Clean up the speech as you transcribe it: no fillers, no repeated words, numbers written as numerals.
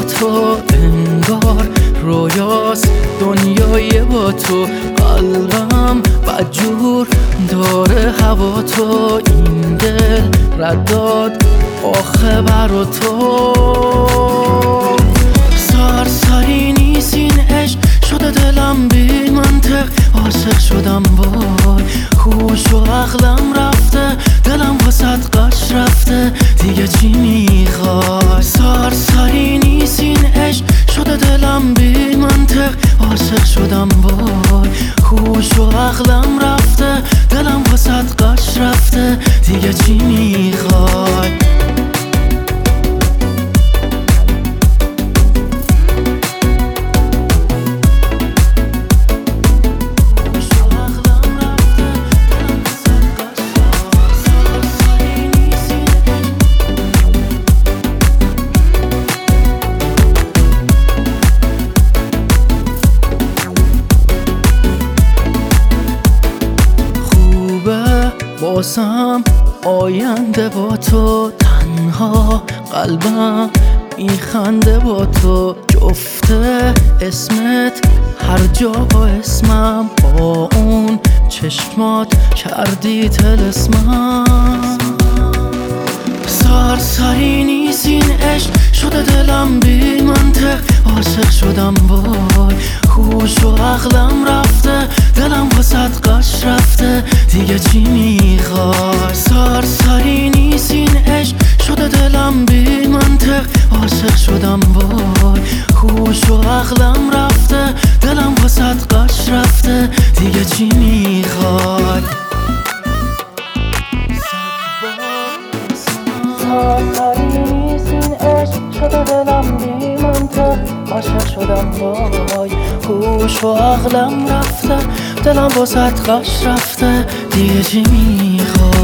تو انگار رویاست دنیای با تو. قلبم بدجور داره هوا تو، این دل رداد آخه برا تو. سرسری نیست این عشق شده دلم بی منطق، عاشق شدم وای هوش و عقلم رفته، دلم واسط قش رفته دیگه چی میخوای؟ سرسری نیست این عشق شده دلم بی منطق، عاشق شدم وای هوش و عقلم رفته، دلم واسط قش رفته دیگه چی میخوای؟ بازم آینده با تو، تنها قلبم میخنده با تو. جفته اسمت هر جا با اسمم، با اون چشمات کردی طلسمم. سرسری نیست این عشق شده دلم بی منطق، عاشق شدم وای هوش و عقلم رفته، دلم واسط قش رفته دیگه چی میخوای؟ سرسری نیست این عشق شده دلم بی منطق، عاشق شدم وای هوش و عقلم رفته، دلم واسط قش رفته دیگه چی میخوای؟ سرسری نیست این عشق شده دلم بی منطق، عاشق شدم وای هوش و عقلم رفته، دلم واسط قش رفته دیگه چی میخوای؟